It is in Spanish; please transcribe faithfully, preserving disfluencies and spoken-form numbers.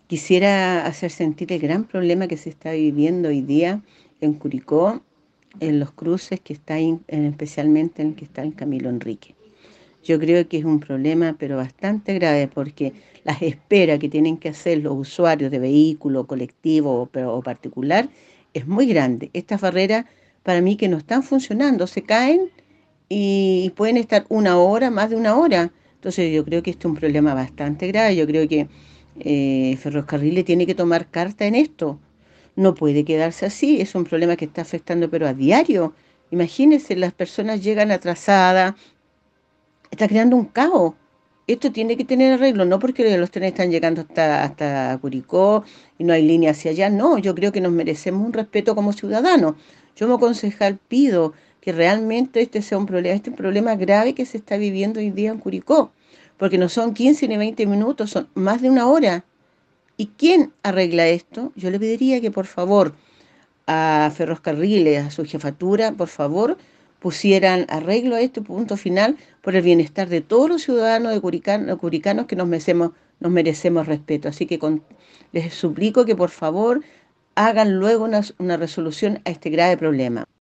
Quisiera hacer sentir el gran problema que se está viviendo hoy día en Curicó, en los cruces que está in- en- especialmente en el que está el Camilo Enrique. Yo creo que es un problema, pero bastante grave, porque las esperas que tienen que hacer los usuarios de vehículo colectivo o, pero- o particular es muy grande. Estas barreras, para mí, que no están funcionando, se caen y pueden estar una hora, más de una hora. Entonces yo creo que esto es un problema bastante grave. Yo creo que eh, Ferrocarriles tiene que tomar carta en esto. No puede quedarse así. Es un problema que está afectando, pero a diario. Imagínense, las personas llegan atrasadas, está creando un caos. Esto tiene que tener arreglo, no porque los trenes están llegando hasta, hasta Curicó y no hay línea hacia allá. No, yo creo que nos merecemos un respeto como ciudadanos. Yo como concejal pido que realmente este sea un problema, este es un problema grave que se está viviendo hoy día en Curicó, porque no son quince ni veinte minutos, son más de una hora. ¿Y quién arregla esto? Yo le pediría que por favor a Ferrocarriles, a su jefatura, por favor, pusieran arreglo a este punto final por el bienestar de todos los ciudadanos de Curicano, curicanos que nos merecemos, nos merecemos respeto. Así que con- les suplico que por favor hagan luego una, una resolución a este grave problema.